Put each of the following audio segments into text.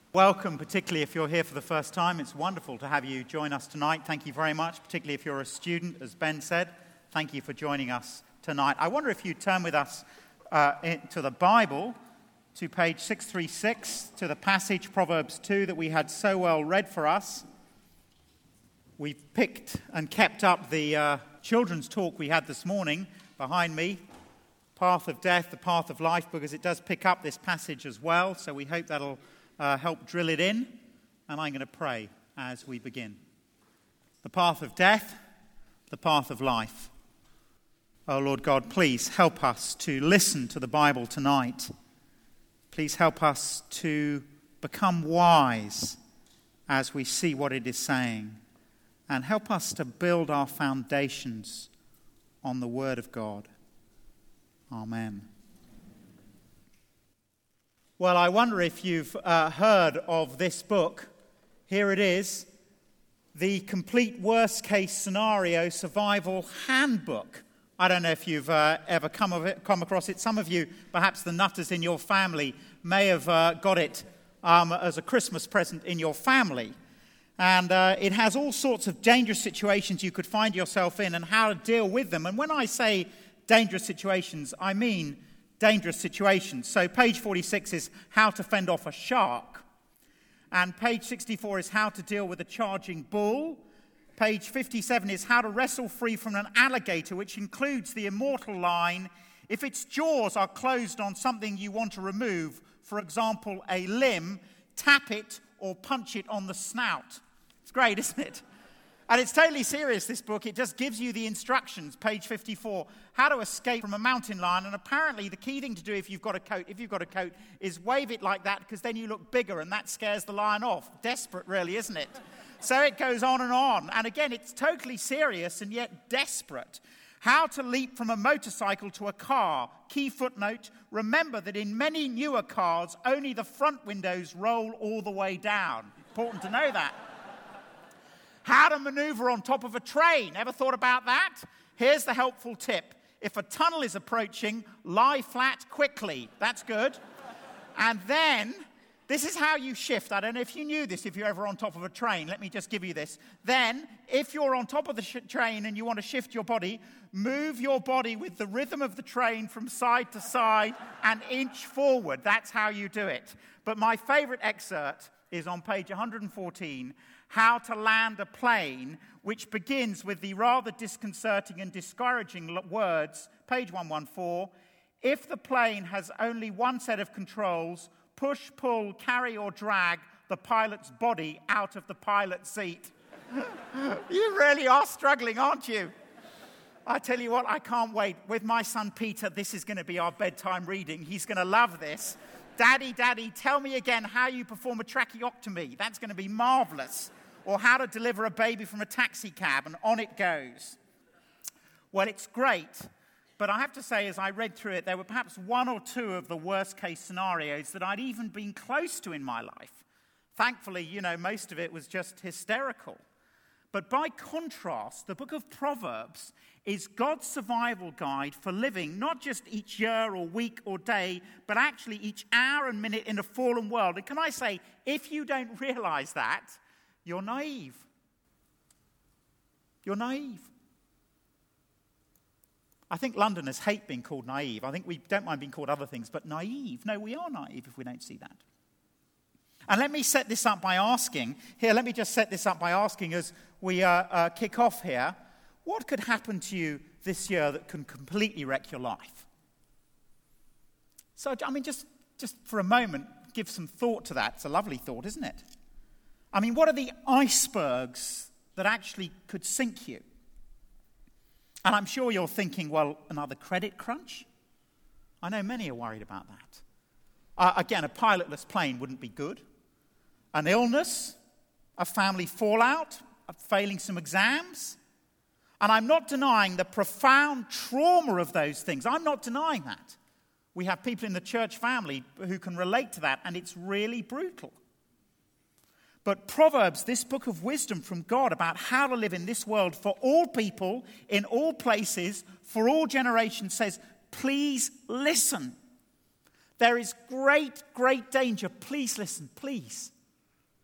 Welcome, particularly if you're here for the first time. It's wonderful to have you join us tonight. Thank you very much, particularly if you're a student, as Ben said. Thank you for joining us tonight. I wonder if you'd turn with us to the Bible, to page 636, to the passage, Proverbs 2, that we had so well read for us. We've picked and kept up the children's talk we had this morning behind me, Path of Death, the Path of Life, because it does pick up this passage as well, so we hope that'll help drill it in, and I'm going to pray as we begin. The path of death, the path of life. Oh Lord God, please help us to listen to the Bible tonight. Please help us to become wise as we see what it is saying, and help us to build our foundations on the Word of God. Amen. Well, I wonder if you've heard of this book. Here it is, the Complete Worst Case Scenario Survival Handbook. I don't know if you've ever come across it. Some of you, perhaps the nutters in your family, may have got it as a Christmas present in your family. And it has all sorts of dangerous situations you could find yourself in and how to deal with them. And when I say dangerous situations, I mean dangerous situations. So page 46 is how to fend off a shark. And page 64 is how to deal with a charging bull. Page 57 is how to wrestle free from an alligator, which includes the immortal line, if its jaws are closed on something you want to remove, for example, a limb, tap it or punch it on the snout. It's great, isn't it? And it's totally serious, this book. It just gives you the instructions, page 54, how to escape from a mountain lion. And apparently the key thing to do if you've got a coat, is wave it like that, because then you look bigger and that scares the lion off. Desperate, really, isn't it? So it goes on. And again, it's totally serious and yet desperate. How to leap from a motorcycle to a car. Key footnote, remember that in many newer cars, only the front windows roll all the way down. Important to know that. How to maneuver on top of a train. Ever thought about that? Here's the helpful tip. If a tunnel is approaching, lie flat quickly. That's good. And then, this is how you shift. I don't know if you knew this, if you're ever on top of a train. Let me just give you this. Then, if you're on top of the train and you want to shift your body, move your body with the rhythm of the train from side to side and inch forward. That's how you do it. But my favorite excerpt is on page 114, how to land a plane, which begins with the rather disconcerting and discouraging words, page 114, if the plane has only one set of controls, push, pull, carry or drag the pilot's body out of the pilot's seat. You really are struggling, aren't you? I tell you what, I can't wait. With my son Peter, this is going to be our bedtime reading. He's going to love this. Daddy, tell me again how you perform a tracheotomy. That's going to be marvelous. Or how to deliver a baby from a taxi cab, and on it goes. Well, it's great, but I have to say, as I read through it, there were perhaps one or two of the worst-case scenarios that I'd even been close to in my life. Thankfully, most of it was just hysterical. But by contrast, the book of Proverbs is God's survival guide for living not just each year or week or day, but actually each hour and minute in a fallen world. And can I say, if you don't realize that, you're naive. You're naive. I think Londoners hate being called naive. I think we don't mind being called other things, but naive. No, we are naive if we don't see that. And let me set this up by asking, as we kick off here, what could happen to you this year that can completely wreck your life? So, just for a moment, give some thought to that. It's a lovely thought, isn't it? What are the icebergs that actually could sink you? And I'm sure you're thinking, well, another credit crunch? I know many are worried about that. Again, a pilotless plane wouldn't be good. An illness, a family fallout, failing some exams. And I'm not denying the profound trauma of those things. I'm not denying that. We have people in the church family who can relate to that, and it's really brutal. But Proverbs, this book of wisdom from God about how to live in this world for all people, in all places, for all generations, says, please listen. There is great, great danger. Please listen, please.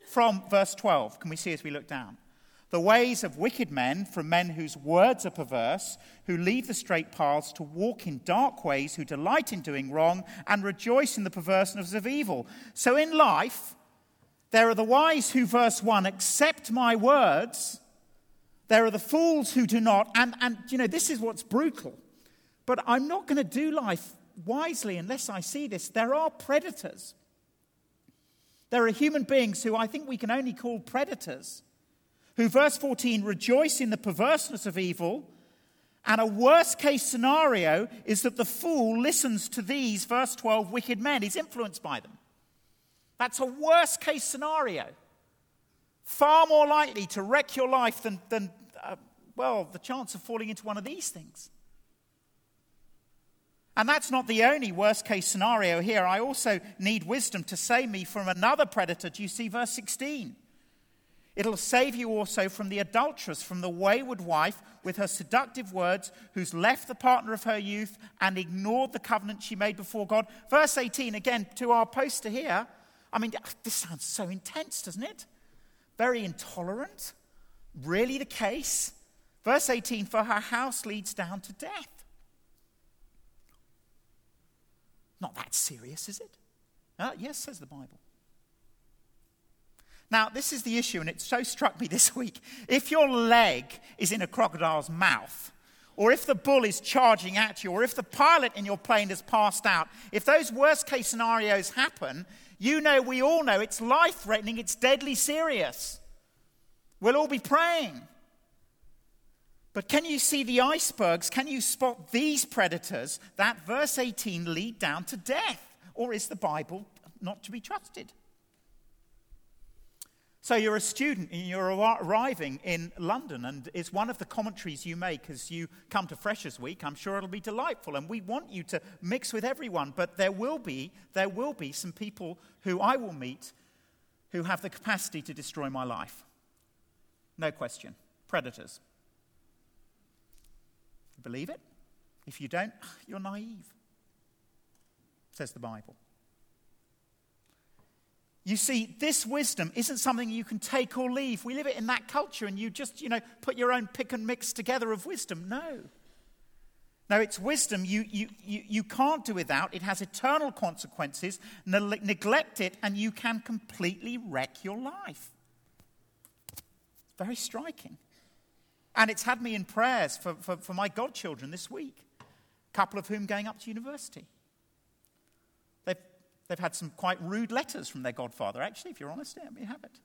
from verse 12, can we see as we look down? The ways of wicked men, from men whose words are perverse, who leave the straight paths to walk in dark ways, who delight in doing wrong and rejoice in the perverseness of evil. So in life, there are the wise who, verse 1, accept my words. There are the fools who do not. And this is what's brutal. But I'm not going to do life wisely unless I see this. There are predators. There are human beings who I think we can only call predators, who, verse 14, rejoice in the perverseness of evil. And a worst case scenario is that the fool listens to these, verse 12, wicked men. He's influenced by them. That's a worst case scenario. Far more likely to wreck your life than the chance of falling into one of these things. And that's not the only worst case scenario here. I also need wisdom to save me from another predator. Do you see verse 16? It'll save you also from the adulteress, from the wayward wife with her seductive words, who's left the partner of her youth and ignored the covenant she made before God. Verse 18, again, to our poster here. I mean, this sounds so intense, doesn't it? Very intolerant. Really the case. Verse 18, for her house leads down to death. Not that serious, is it? Yes, says the Bible. Now, this is the issue, and it so struck me this week. If your leg is in a crocodile's mouth, or if the bull is charging at you, or if the pilot in your plane has passed out, if those worst-case scenarios happen, we all know it's life-threatening, it's deadly serious. We'll all be praying. But can you see the icebergs? Can you spot these predators that, verse 18, lead down to death? Or is the Bible not to be trusted? So you're a student and you're arriving in London, and it's one of the commentaries you make as you come to Freshers Week. I'm sure it'll be delightful, and we want you to mix with everyone. But there will be some people who I will meet who have the capacity to destroy my life. No question. Predators. Believe it? If you don't, you're naive, says the Bible. You see, this wisdom isn't something you can take or leave. We live it in that culture, and you just, put your own pick and mix together of wisdom. No, it's wisdom you can't do without. It has eternal consequences. Neglect it, and you can completely wreck your life. Very striking. And it's had me in prayers for my godchildren this week, a couple of whom going up to university. They've had some quite rude letters from their godfather, actually, if you're honest. Let me have it.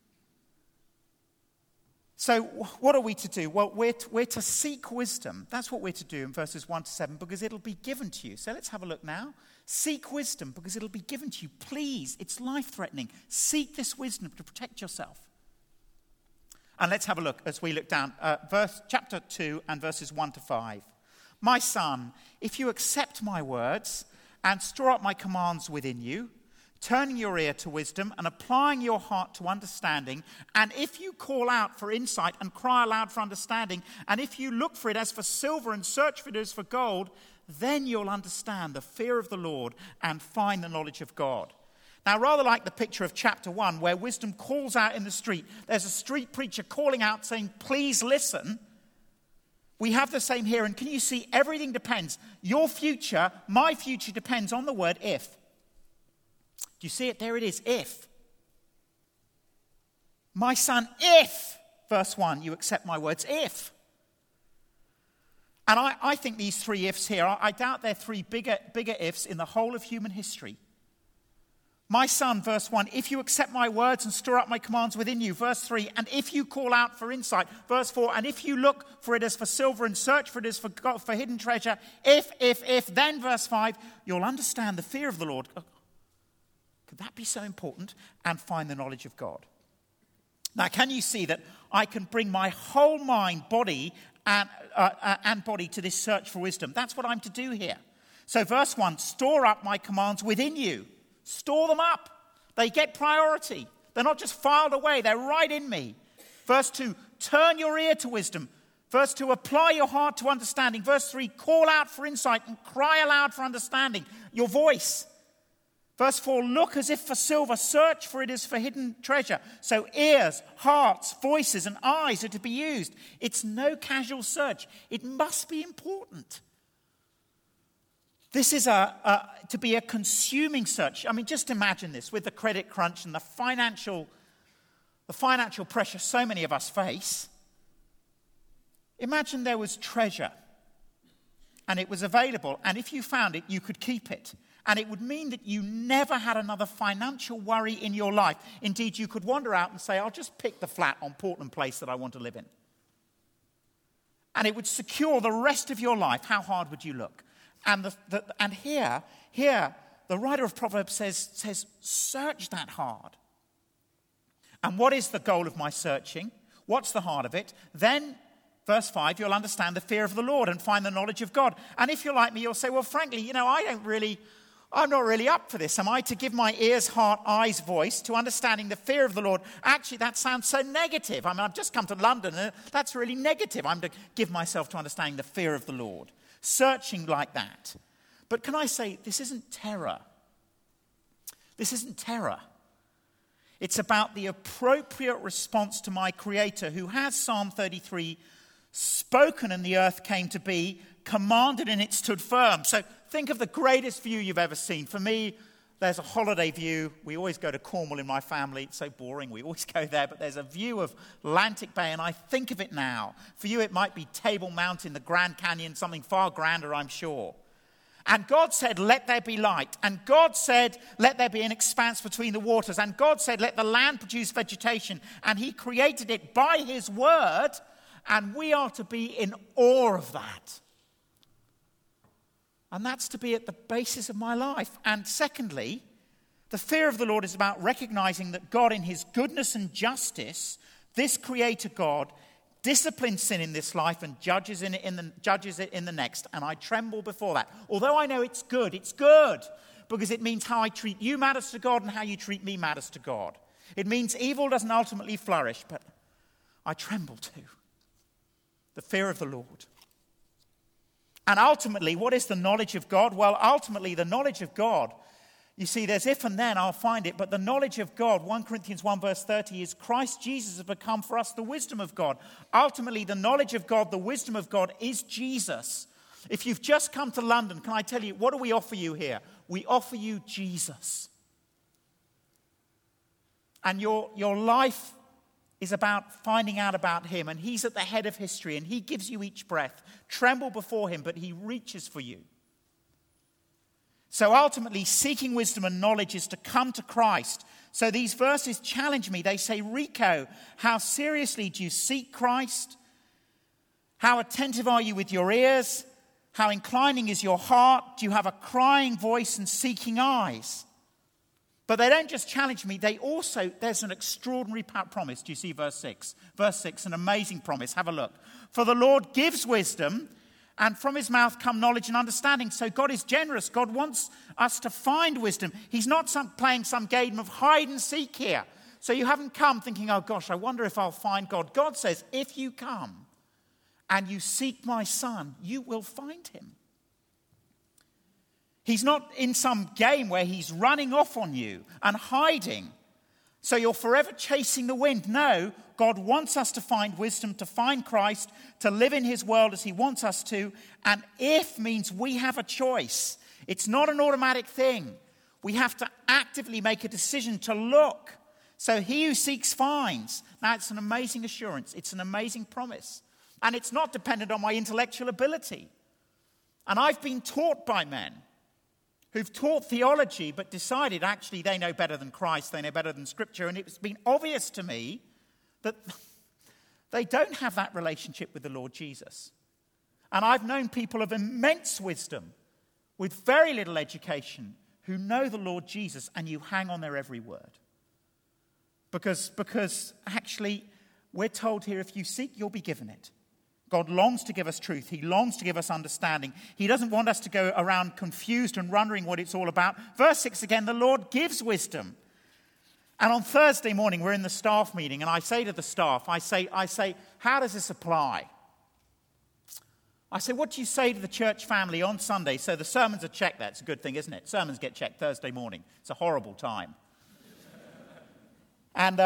So what are we to do? Well, we're to seek wisdom. That's what we're to do in verses 1 to 7, because it'll be given to you. So let's have a look now. Seek wisdom, because it'll be given to you. Please, it's life-threatening. Seek this wisdom to protect yourself. And let's have a look as we look down, chapter 2 and verses 1 to 5. My son, if you accept my words and store up my commands within you, turning your ear to wisdom and applying your heart to understanding, and if you call out for insight and cry aloud for understanding, and if you look for it as for silver and search for it as for gold, then you'll understand the fear of the Lord and find the knowledge of God. Now, rather like the picture of chapter 1, where wisdom calls out in the street, there's a street preacher calling out saying, please listen. We have the same here, and can you see, everything depends. Your future, my future, depends on the word if. Do you see it? There it is, if. My son, if, verse 1, you accept my words, if. And I think these three ifs here, I doubt they're three bigger ifs in the whole of human history. My son, verse 1, if you accept my words and store up my commands within you, verse 3, and if you call out for insight, verse 4, and if you look for it as for silver and search for it as for hidden treasure, if, then, verse 5, you'll understand the fear of the Lord. Could that be so important? And find the knowledge of God. Now, can you see that I can bring my whole mind, body, and body to this search for wisdom? That's what I'm to do here. So verse 1, store up my commands within you. Store them up. They get priority. They're not just filed away. They're right in me. Verse 2, turn your ear to wisdom. Verse 2, apply your heart to understanding. Verse 3, call out for insight and cry aloud for understanding. Your voice. Verse 4, look as if for silver, search for it as for hidden treasure. So ears, hearts, voices, and eyes are to be used. It's no casual search. It must be important. This is to be a consuming search. I mean, just imagine this with the credit crunch and the financial pressure so many of us face. Imagine there was treasure and it was available, and if you found it, you could keep it. And it would mean that you never had another financial worry in your life. Indeed, you could wander out and say, I'll just pick the flat on Portland Place that I want to live in. And it would secure the rest of your life. How hard would you look? And here, the writer of Proverbs says, search that hard. And what is the goal of my searching? What's the heart of it? Then, verse 5, you'll understand the fear of the Lord and find the knowledge of God. And if you're like me, you'll say, well, frankly, I'm not really up for this. Am I to give my ears, heart, eyes, voice to understanding the fear of the Lord? Actually, that sounds so negative. I mean, I've just come to London, and that's really negative. I'm to give myself to understanding the fear of the Lord. Searching like that. But can I say, this isn't terror. This isn't terror. It's about the appropriate response to my Creator, who has, Psalm 33, spoken and the earth came to be, commanded and it stood firm. So think of the greatest view you've ever seen. For me, there's a holiday view. We always go to Cornwall in my family. It's so boring. We always go there. But there's a view of Atlantic Bay, and I think of it now. For you, it might be Table Mountain, the Grand Canyon, something far grander, I'm sure. And God said, let there be light. And God said, let there be an expanse between the waters. And God said, let the land produce vegetation. And he created it by his word. And we are to be in awe of that. And that's to be at the basis of my life. And secondly, the fear of the Lord is about recognizing that God, in his goodness and justice, this Creator God, disciplines sin in this life and judges it in the next. And I tremble before that. Although I know it's good because it means how I treat you matters to God and how you treat me matters to God. It means evil doesn't ultimately flourish, but I tremble too. The fear of the Lord. And ultimately, what is the knowledge of God? Well, ultimately, the knowledge of God, you see, there's if and then, I'll find it, but the knowledge of God, 1 Corinthians 1 verse 30, is Christ Jesus has become for us the wisdom of God. Ultimately, the knowledge of God, the wisdom of God is Jesus. If you've just come to London, can I tell you, what do we offer you here? We offer you Jesus. And your life is about finding out about him, and he's at the head of history, and he gives you each breath. Tremble before him, but he reaches for you. So ultimately, seeking wisdom and knowledge is to come to Christ. So these verses challenge me. They say, Rico, how seriously do you seek Christ? How attentive are you with your ears? How inclining is your heart? Do you have a crying voice and seeking eyes? But they don't just challenge me, there's an extraordinary promise. Do you see verse 6? Verse 6, an amazing promise. Have a look. For the Lord gives wisdom, and from his mouth come knowledge and understanding. So God is generous. God wants us to find wisdom. He's not playing some game of hide and seek here. So you haven't come thinking, oh gosh, I wonder if I'll find God. God says, if you come and you seek my son, you will find him. He's not in some game where he's running off on you and hiding. So you're forever chasing the wind. No, God wants us to find wisdom, to find Christ, to live in his world as he wants us to. And if means we have a choice. It's not an automatic thing. We have to actively make a decision to look. So he who seeks finds. Now, it's an amazing assurance. It's an amazing promise. And it's not dependent on my intellectual ability. And I've been taught by men who've taught theology but decided actually they know better than Christ, they know better than Scripture, and it's been obvious to me that they don't have that relationship with the Lord Jesus. And I've known people of immense wisdom with very little education who know the Lord Jesus, and you hang on their every word. Because actually we're told here, if you seek, you'll be given it. God longs to give us truth. He longs to give us understanding. He doesn't want us to go around confused and wondering what it's all about. Verse 6 again, the Lord gives wisdom. And on Thursday morning, we're in the staff meeting, and I say to the staff, I say, how does this apply? I say, what do you say to the church family on Sunday? So the sermons are checked. That's a good thing, isn't it? Sermons get checked Thursday morning. It's a horrible time. And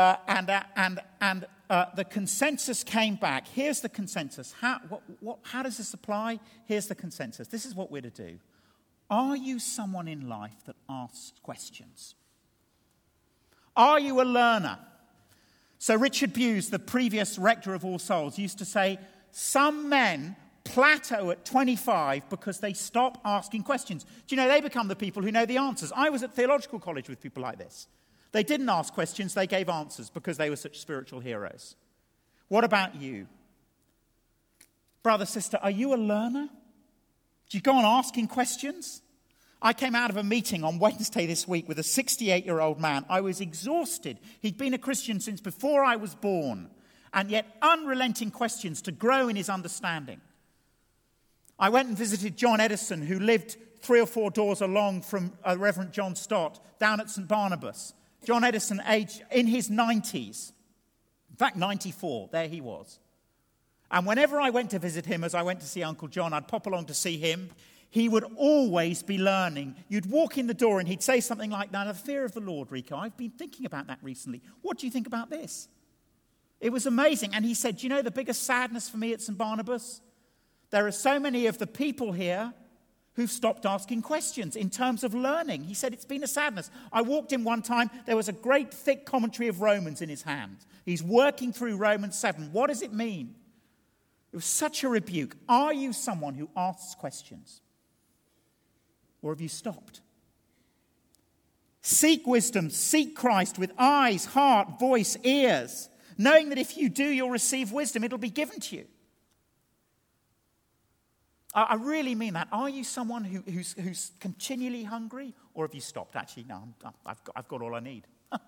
the consensus came back. Here's the consensus. How does this apply? Here's the consensus. This is what we're to do. Are you someone in life that asks questions? Are you a learner? So Richard Bewes, the previous rector of All Souls, used to say, some men plateau at 25 because they stop asking questions. Do you know, they become the people who know the answers. I was at theological college with people like this. They didn't ask questions, they gave answers because they were such spiritual heroes. What about you? Brother, sister, are you a learner? Do you go on asking questions? I came out of a meeting on Wednesday this week with a 68-year-old man. I was exhausted. He'd been a Christian since before I was born, and yet unrelenting questions to grow in his understanding. I went and visited John Edison, who lived 3 or 4 doors along from Reverend John Stott down at St. Barnabas. John Edison, aged in his 90s, in fact 94, there he was. And whenever I went to visit him, as I went to see Uncle John, I'd pop along to see him. He would always be learning. You'd walk in the door and he'd say something like that, the fear of the Lord, Rico, I've been thinking about that recently. What do you think about this? It was amazing. And he said, do you know the biggest sadness for me at St. Barnabas? There are so many of the people here who've stopped asking questions in terms of learning. He said, it's been a sadness. I walked in one time, there was a great thick commentary of Romans in his hand. He's working through Romans 7. What does it mean? It was such a rebuke. Are you someone who asks questions? Or have you stopped? Seek wisdom, seek Christ with eyes, heart, voice, ears, knowing that if you do, you'll receive wisdom. It'll be given to you. I really mean that. Are you someone who's continually hungry, or have you stopped? Actually, no, I've got all I need.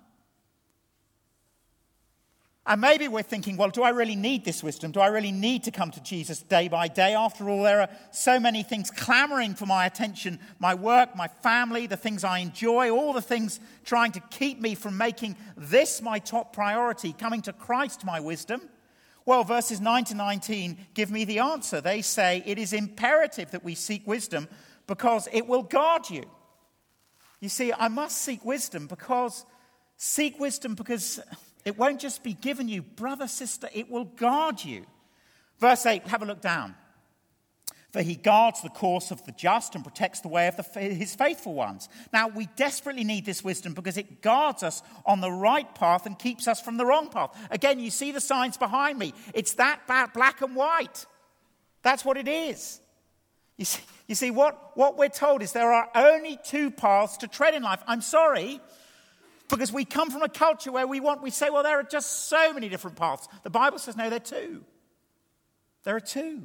And maybe we're thinking, well, do I really need this wisdom? Do I really need to come to Jesus day by day? After all, there are so many things clamoring for my attention, my work, my family, the things I enjoy, all the things trying to keep me from making this my top priority, coming to Christ my wisdom. Well, verses 9 to 19 give me the answer. They say it is imperative that we seek wisdom because it will guard you. You see, I must seek wisdom because it won't just be given you, brother, sister, it will guard you. Verse 8, have a look down. For he guards the course of the just and protects the way of his faithful ones. Now, we desperately need this wisdom because it guards us on the right path and keeps us from the wrong path. Again, you see the signs behind me. It's that black and white. That's what it is. You see, what we're told is there are only 2 paths to tread in life. I'm sorry, because we come from a culture where we say, well, there are just so many different paths. The Bible says, no, there are 2. There are 2.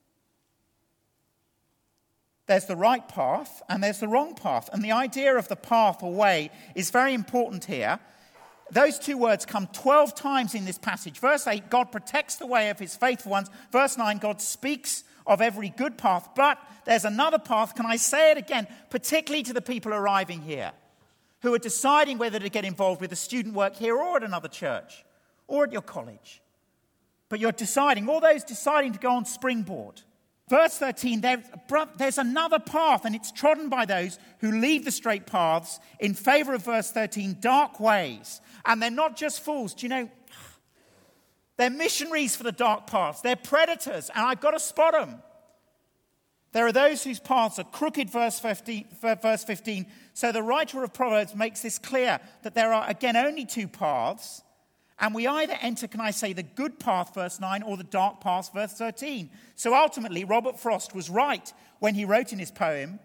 There's the right path and there's the wrong path. And the idea of the path or way is very important here. Those 2 words come 12 times in this passage. Verse 8, God protects the way of his faithful ones. Verse 9, God speaks of every good path. But there's another path, can I say it again, particularly to the people arriving here, who are deciding whether to get involved with the student work here or at another church or at your college. But you're deciding, all those deciding to go on Springboard. Verse 13, there's another path, and it's trodden by those who leave the straight paths in favor of, verse 13, dark ways. And they're not just fools. Do you know, they're missionaries for the dark paths. They're predators, and I've got to spot them. There are those whose paths are crooked, verse 15. So the writer of Proverbs makes this clear, that there are, again, only 2 paths. And we either enter, can I say, the good path, verse 9, or the dark path, verse 13. So ultimately, Robert Frost was right when he wrote in his poem,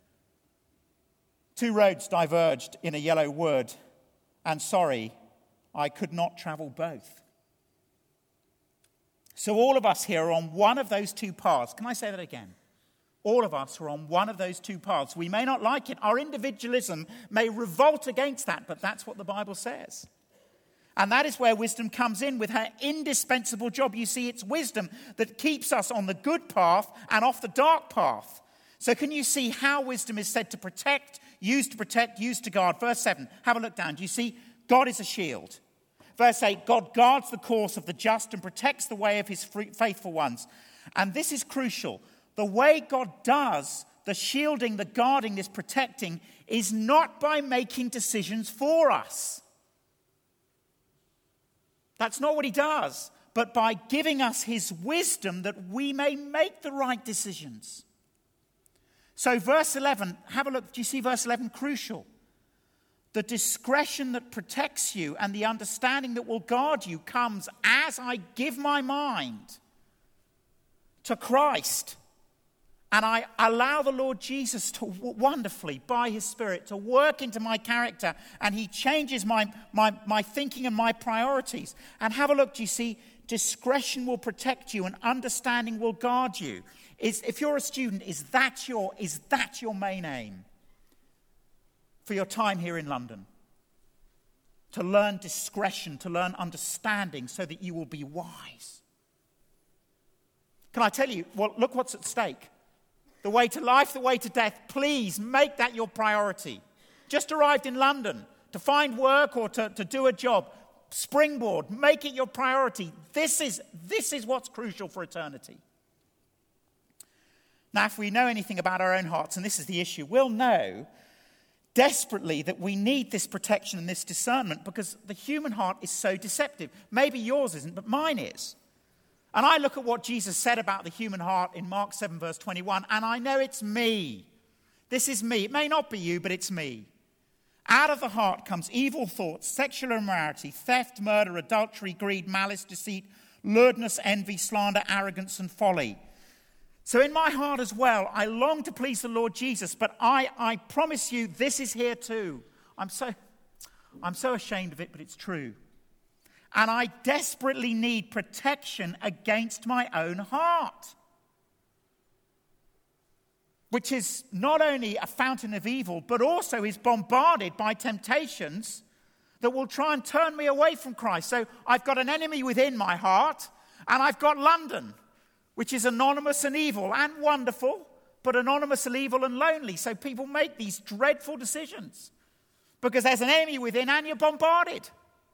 2 roads diverged in a yellow wood, and sorry, I could not travel both. So all of us here are on one of those 2 paths. Can I say that again? All of us are on one of those 2 paths. We may not like it. Our individualism may revolt against that, but that's what the Bible says. And that is where wisdom comes in with her indispensable job. You see, it's wisdom that keeps us on the good path and off the dark path. So can you see how wisdom is said to protect, used to guard? Verse 7, have a look down. Do you see? God is a shield. Verse 8, God guards the course of the just and protects the way of his faithful ones. And this is crucial. The way God does the shielding, the guarding, this protecting, is not by making decisions for us. That's not what he does, but by giving us his wisdom that we may make the right decisions. So verse 11, have a look. Do you see verse 11? Crucial. The discretion that protects you and the understanding that will guard you comes as I give my mind to Christ. And I allow the Lord Jesus to wonderfully, by his Spirit, to work into my character. And he changes my thinking and my priorities. And have a look, do you see? Discretion will protect you and understanding will guard you. If you're a student, is that your main aim for your time here in London? To learn discretion, to learn understanding so that you will be wise. Can I tell you, well, look what's at stake. The way to life, the way to death. Please make that your priority. Just arrived in London to find work or to do a job. Springboard, make it your priority. This is what's crucial for eternity. Now, if we know anything about our own hearts, and this is the issue, we'll know desperately that we need this protection and this discernment because the human heart is so deceptive. Maybe yours isn't, but mine is. And I look at what Jesus said about the human heart in Mark 7, verse 21, and I know it's me. This is me. It may not be you, but it's me. Out of the heart comes evil thoughts, sexual immorality, theft, murder, adultery, greed, malice, deceit, lewdness, envy, slander, arrogance, and folly. So in my heart as well, I long to please the Lord Jesus, but I promise you this is here too. I'm so ashamed of it, but it's true. And I desperately need protection against my own heart, which is not only a fountain of evil, but also is bombarded by temptations that will try and turn me away from Christ. So I've got an enemy within my heart, and I've got London, which is anonymous and evil and wonderful, but anonymous and evil and lonely. So people make these dreadful decisions because there's an enemy within and you're bombarded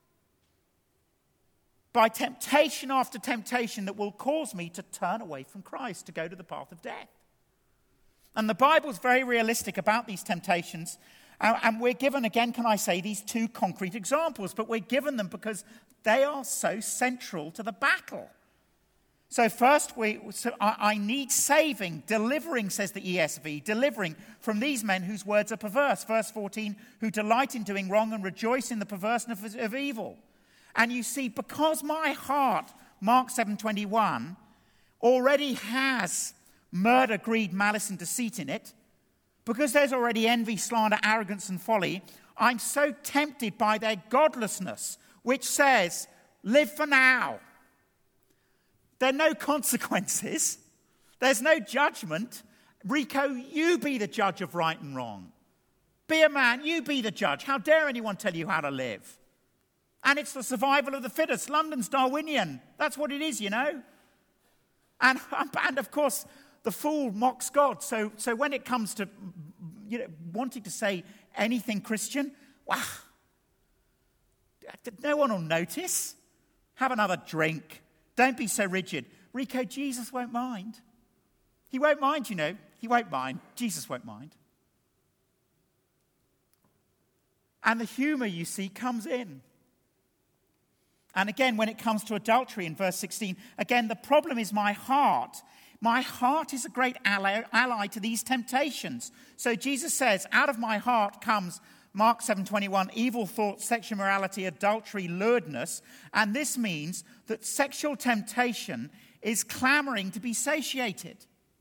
by temptation after temptation that will cause me to turn away from Christ, to go to the path of death. And the Bible's very realistic about these temptations. And we're given, again, can I say, these two concrete examples, but we're given them because they are so central to the battle. So first, I need saving, delivering, says the ESV, delivering from these men whose words are perverse. Verse 14, who delight in doing wrong and rejoice in the perverseness of evil. And you see, because my heart, Mark 7:21, already has murder, greed, malice, and deceit in it, because there's already envy, slander, arrogance, and folly, I'm so tempted by their godlessness, which says, live for now. There are no consequences. There's no judgment. Rico, you be the judge of right and wrong. Be a man, you be the judge. How dare anyone tell you how to live? And it's the survival of the fittest. London's Darwinian. That's what it is, you know. And of course, the fool mocks God. So when it comes to wanting to say anything Christian, wow, no one will notice. Have another drink. Don't be so rigid. Rico, Jesus won't mind. He won't mind, you know. He won't mind. Jesus won't mind. And the humor, you see, comes in. And again, when it comes to adultery in verse 16, again, the problem is my heart. My heart is a great ally to these temptations. So Jesus says, out of my heart comes, Mark 7:21, evil thoughts, sexual immorality, adultery, lewdness. And this means that sexual temptation is clamoring to be satiated.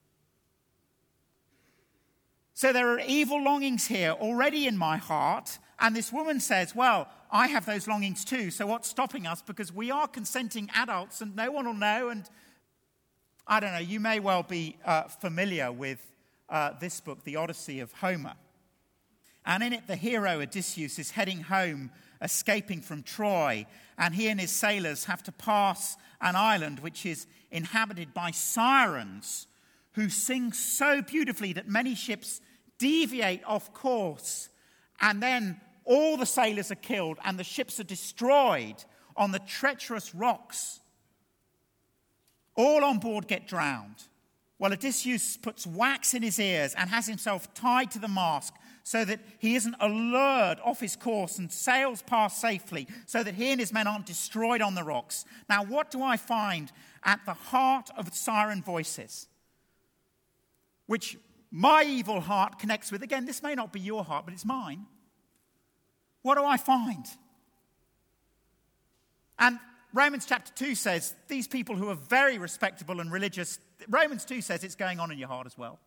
So there are evil longings here already in my heart. And this woman says, well, I have those longings too, so what's stopping us? Because we are consenting adults and no one will know. And I don't know, you may well be familiar with this book, The Odyssey of Homer. And in it, the hero Odysseus is heading home, escaping from Troy. And he and his sailors have to pass an island which is inhabited by sirens who sing so beautifully that many ships deviate off course. And then all the sailors are killed and the ships are destroyed on the treacherous rocks. All on board get drowned. Well, Odysseus puts wax in his ears and has himself tied to the mast so that he isn't allured off his course and sails past safely, so that he and his men aren't destroyed on the rocks. Now, what do I find at the heart of siren voices, which my evil heart connects with? Again, this may not be your heart, but it's mine. What do I find? And Romans chapter 2 says, these people who are very respectable and religious, Romans 2 says it's going on in your heart as well.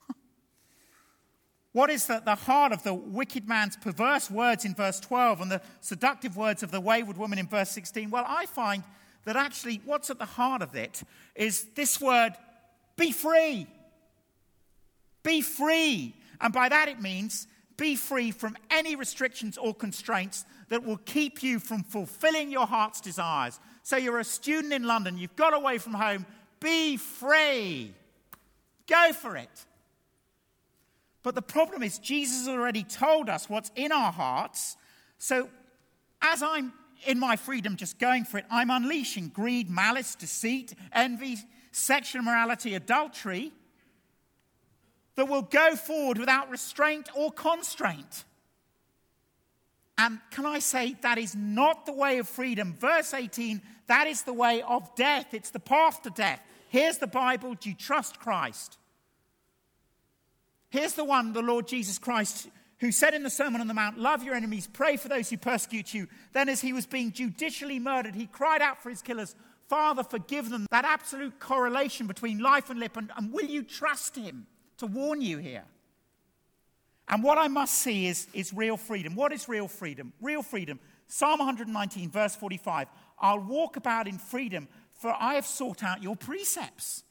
What is the heart of the wicked man's perverse words in verse 12 and the seductive words of the wayward woman in verse 16? Well, I find that actually what's at the heart of it is this word, be free. Be free. And by that it means be free from any restrictions or constraints that will keep you from fulfilling your heart's desires. So you're a student in London, you've got away from home, be free. Go for it. But the problem is Jesus has already told us what's in our hearts. So as I'm in my freedom just going for it, I'm unleashing greed, malice, deceit, envy, sexual immorality, adultery that will go forward without restraint or constraint. And can I say that is not the way of freedom? Verse 18, that is the way of death. It's the path to death. Here's the Bible. Do you trust Christ? Here's the one, the Lord Jesus Christ, who said in the Sermon on the Mount, love your enemies, pray for those who persecute you. Then as he was being judicially murdered, he cried out for his killers, Father, forgive them. That absolute correlation between life and lip. And will you trust him to warn you here? And what I must see is real freedom. What is real freedom? Real freedom. Psalm 119, verse 45. I'll walk about in freedom, for I have sought out your precepts.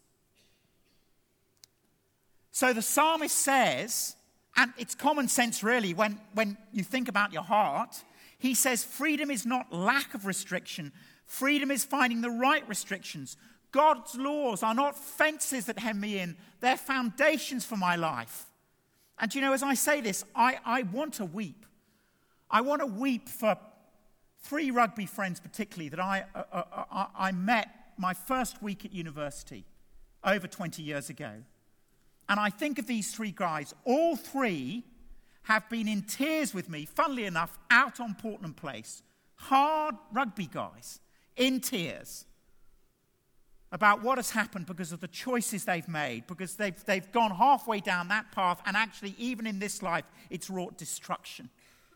So the psalmist says, and it's common sense really when you think about your heart, he says freedom is not lack of restriction. Freedom is finding the right restrictions. God's laws are not fences that hem me in. They're foundations for my life. And you know, as I say this, I want to weep. I want to weep for 3 rugby friends particularly that I met my first week at university over 20 years ago. And I think of these 3 guys. All 3 have been in tears with me, funnily enough, out on Portland Place. Hard rugby guys, in tears, about what has happened because of the choices they've made, because they've gone halfway down that path, and actually, even in this life, it's wrought destruction.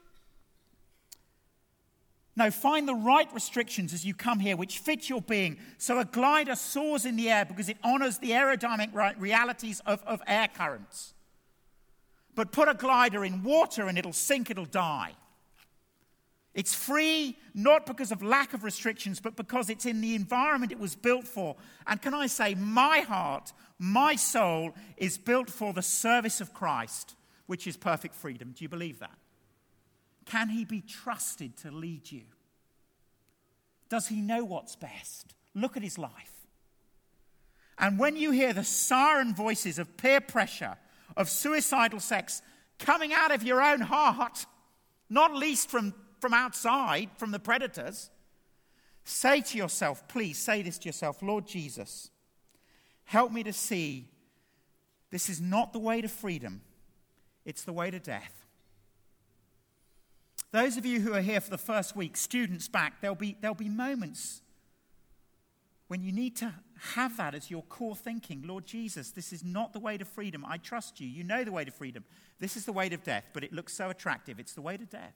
No, find the right restrictions as you come here, which fit your being. So a glider soars in the air because it honors the aerodynamic realities of air currents. But put a glider in water and it'll sink, it'll die. It's free, not because of lack of restrictions, but because it's in the environment it was built for. And can I say, my heart, my soul is built for the service of Christ, which is perfect freedom. Do you believe that? Can he be trusted to lead you? Does he know what's best? Look at his life. And when you hear the siren voices of peer pressure, of suicidal sex coming out of your own heart, not least from outside, from the predators, say to yourself, please say this to yourself, Lord Jesus, help me to see this is not the way to freedom, it's the way to death. Those of you who are here for the first week, students back, there'll be moments when you need to have that as your core thinking. Lord Jesus, this is not the way to freedom. I trust you. You know the way to freedom. This is the way to death, but it looks so attractive. It's the way to death.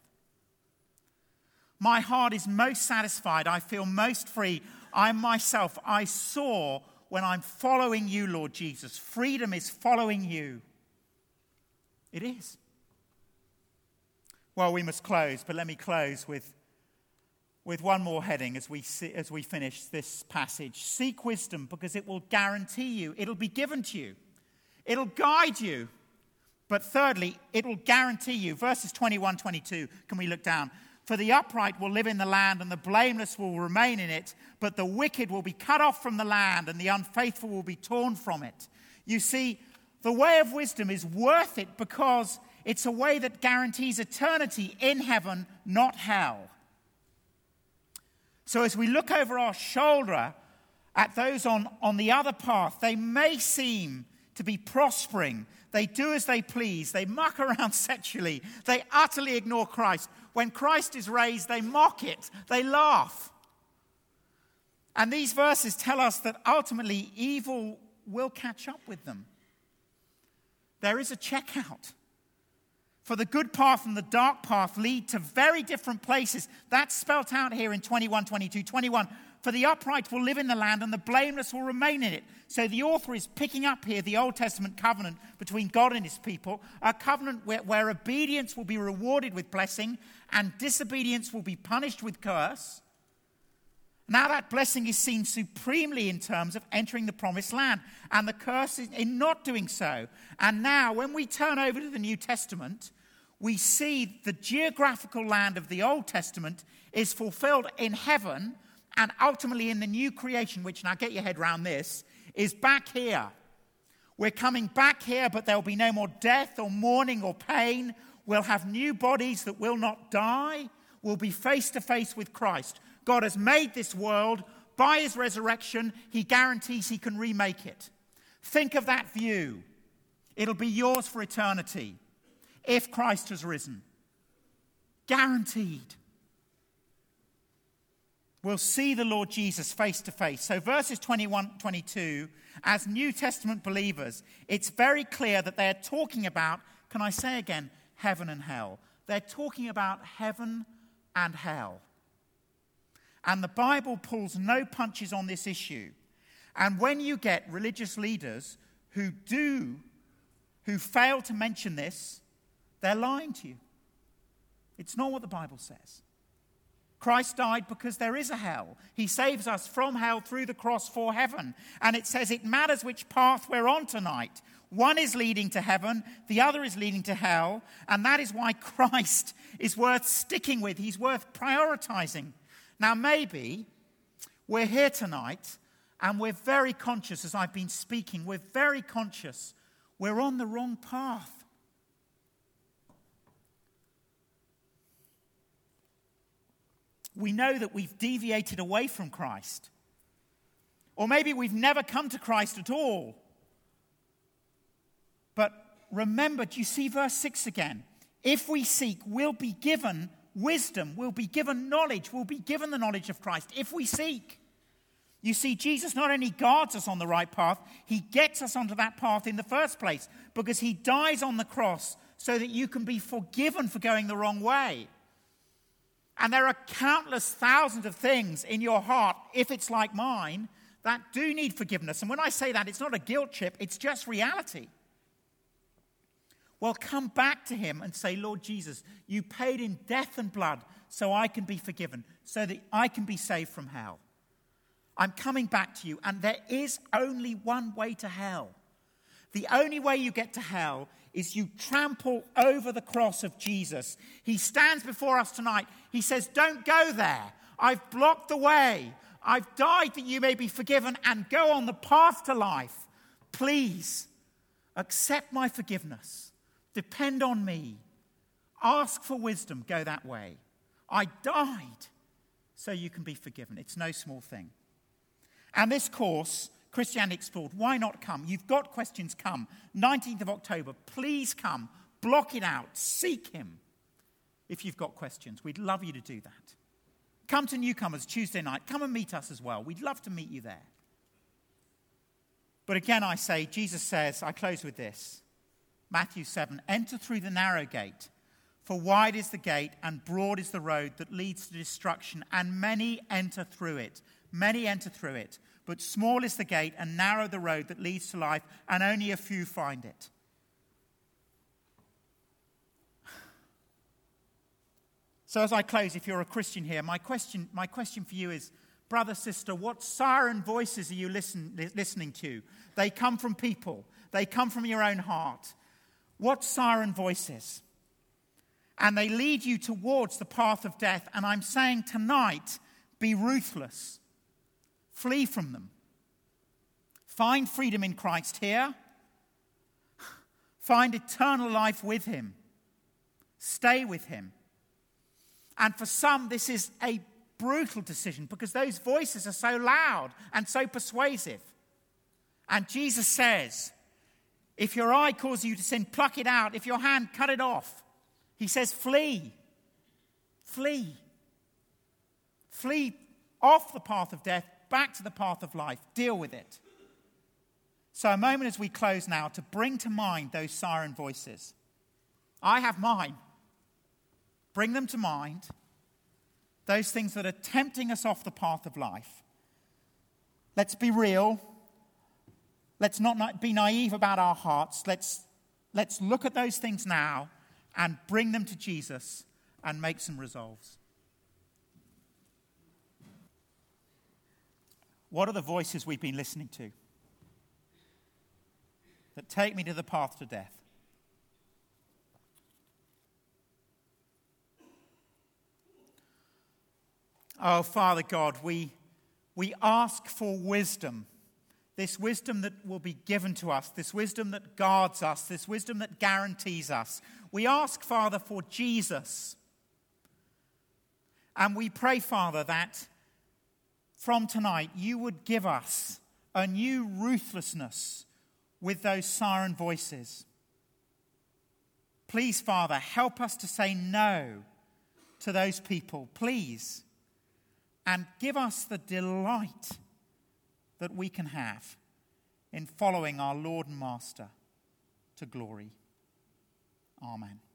My heart is most satisfied. I feel most free. I soar when I'm following you, Lord Jesus. Freedom is following you. It is. Well, we must close, but let me close with one more heading as we finish this passage. Seek wisdom because it will guarantee you. It'll be given to you. It'll guide you. But thirdly, it will guarantee you. Verses 21, 22, can we look down? For the upright will live in the land and the blameless will remain in it, but the wicked will be cut off from the land and the unfaithful will be torn from it. You see, the way of wisdom is worth it because it's a way that guarantees eternity in heaven, not hell. So as we look over our shoulder at those on the other path. They may seem to be prospering. They do as they please. They muck around sexually. They utterly ignore Christ. When Christ is raised, they mock it. They laugh. And these verses tell us that ultimately evil will catch up with them. There is a checkout. For the good path and the dark path lead to very different places. That's spelt out here in 21:22. For the upright will live in the land and the blameless will remain in it. So the author is picking up here the Old Testament covenant between God and his people, a covenant where obedience will be rewarded with blessing and disobedience will be punished with curse. Now that blessing is seen supremely in terms of entering the promised land, and the curse is in not doing so. And now when we turn over to the New Testament, we see the geographical land of the Old Testament is fulfilled in heaven, and ultimately in the new creation, which, now get your head around this, is back here. We're coming back here, but there'll be no more death or mourning or pain. We'll have new bodies that will not die. We'll be face to face with Christ. God has made this world. By his resurrection, he guarantees he can remake it. Think of that view. It'll be yours for eternity if Christ has risen. Guaranteed. We'll see the Lord Jesus face to face. So verses 21-22, as New Testament believers, it's very clear that they're talking about, can I say again, heaven and hell. They're talking about heaven and hell. And the Bible pulls no punches on this issue. And when you get religious leaders who fail to mention this, they're lying to you. It's not what the Bible says. Christ died because there is a hell. He saves us from hell through the cross for heaven. And it says it matters which path we're on tonight. One is leading to heaven, the other is leading to hell. And that is why Christ is worth sticking with. He's worth prioritizing. Now maybe we're here tonight and we're very conscious, as I've been speaking, we're very conscious we're on the wrong path. We know that we've deviated away from Christ. Or maybe we've never come to Christ at all. But remember, do you see verse 6 again? If we seek, we'll be given wisdom, we'll be given knowledge, we'll be given the knowledge of Christ. If we seek. You see, Jesus not only guards us on the right path, he gets us onto that path in the first place because he dies on the cross so that you can be forgiven for going the wrong way. And there are countless thousands of things in your heart, if it's like mine, that do need forgiveness. And when I say that, it's not a guilt trip, it's just reality. Well, come back to him and say, Lord Jesus, you paid in death and blood so I can be forgiven, so that I can be saved from hell. I'm coming back to you, and there is only one way to hell. The only way you get to hell is you trample over the cross of Jesus. He stands before us tonight. He says, don't go there. I've blocked the way. I've died that you may be forgiven and go on the path to life. Please accept my forgiveness. Depend on me. Ask for wisdom. Go that way. I died so you can be forgiven. It's no small thing. And this course, Christianity Explored, why not come? You've got questions, come. 19th of October, please come. Block it out. Seek him if you've got questions. We'd love you to do that. Come to Newcomers Tuesday night. Come and meet us as well. We'd love to meet you there. But again, I say, Jesus says, I close with this. Matthew 7, enter through the narrow gate, for wide is the gate and broad is the road that leads to destruction, and many enter through it. Many enter through it. But small is the gate and narrow the road that leads to life, and only a few find it. So as I close, if you're a Christian here, my question for you is, brother, sister, what siren voices are you listening to? They come from people. They come from your own heart. What siren voices? And they lead you towards the path of death. And I'm saying tonight, be ruthless. Flee from them. Find freedom in Christ here. Find eternal life with him. Stay with him. And for some, this is a brutal decision because those voices are so loud and so persuasive. And Jesus says, if your eye causes you to sin, pluck it out. If your hand, cut it off. He says, flee. Flee. Flee off the path of death, back to the path of life. Deal with it. So a moment as we close now to bring to mind those siren voices. I have mine. Bring them to mind. Those things that are tempting us off the path of life. Let's be real. Let's not be naive about our hearts. Let's look at those things now and bring them to Jesus and make some resolves. What are the voices we've been listening to that take me to the path to death? Oh, Father God, we ask for wisdom. This wisdom that will be given to us, this wisdom that guards us, this wisdom that guarantees us. We ask, Father, for Jesus. And we pray, Father, that from tonight you would give us a new ruthlessness with those siren voices. Please, Father, help us to say no to those people, please. And give us the delight that we can have in following our Lord and Master to glory. Amen.